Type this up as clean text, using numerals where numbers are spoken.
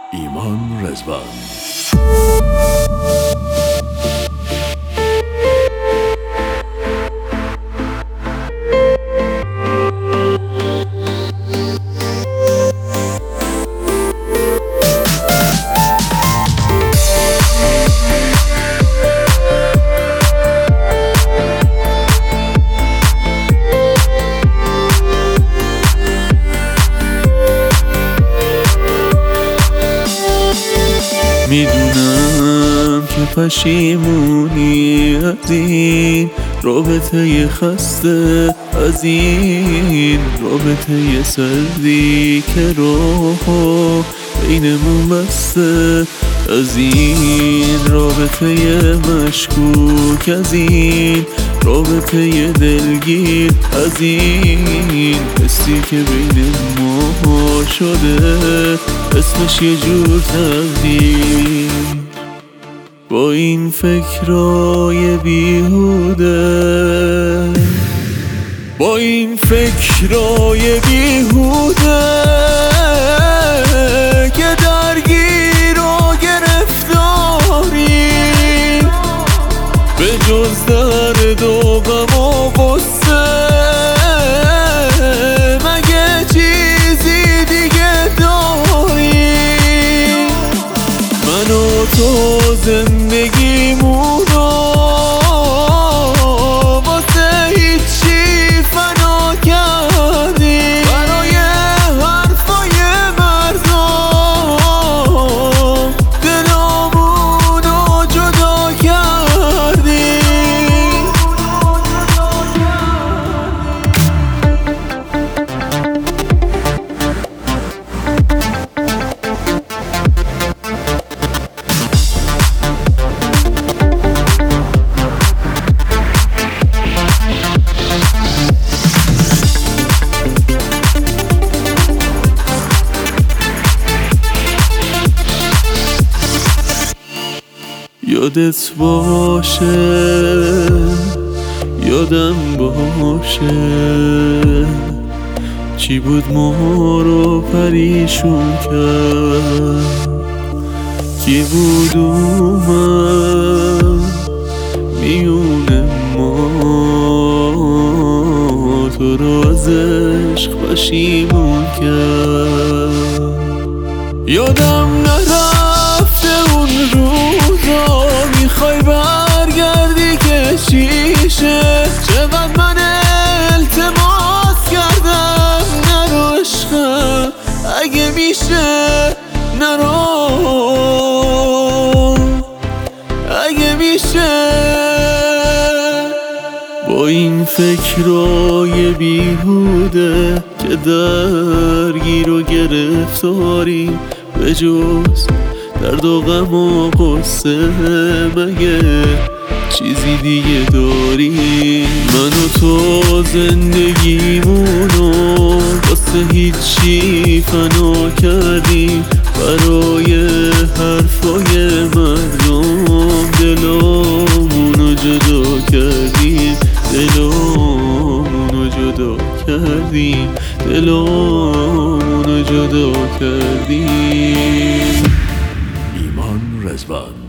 ایمان رضوان. میدونم که پشیمونی از این رابطه خسته، از این رابطه سردی که راهو بینمون بسته، از این رابطه مشکوک، از این رابطه دلگیر، از این حسی که بین ما شده اسمش یه جور تقدیر. با این فکرای بیهوده، با این فکرای بیهوده که درگیر و گرفتاری، به جز درد و غم و غصه مگه چیزی دیگه داری؟ من و تو زندگیمونو واسه هیچی فنا کردیم، برای حرفای مردم دلامونو جدا کردیم. یادت باشه، یادم باشه چی بود ما رو پریشون کرد، کی بود اومد میونه ما تو رو از عشق پشیمون کرد. یادم نرفته اون روزا، میخوای برگردی که چیشه، چقدر من التماس کردم نرو عشقم، اگه میشه نرو، اگه میشه. با این فکرای بیهوده که درگیر و گرفتاری، به جز درد و غم و غصه مگه چیزی دیگه داری؟ من و تو زندگیمونو واسه هیچی فنا کردیم، برای حرفای مردم دلامونو جدا کردیم، دلامونو جدا کردیم، دلامونو جدا کردیم. ایمان رضوان.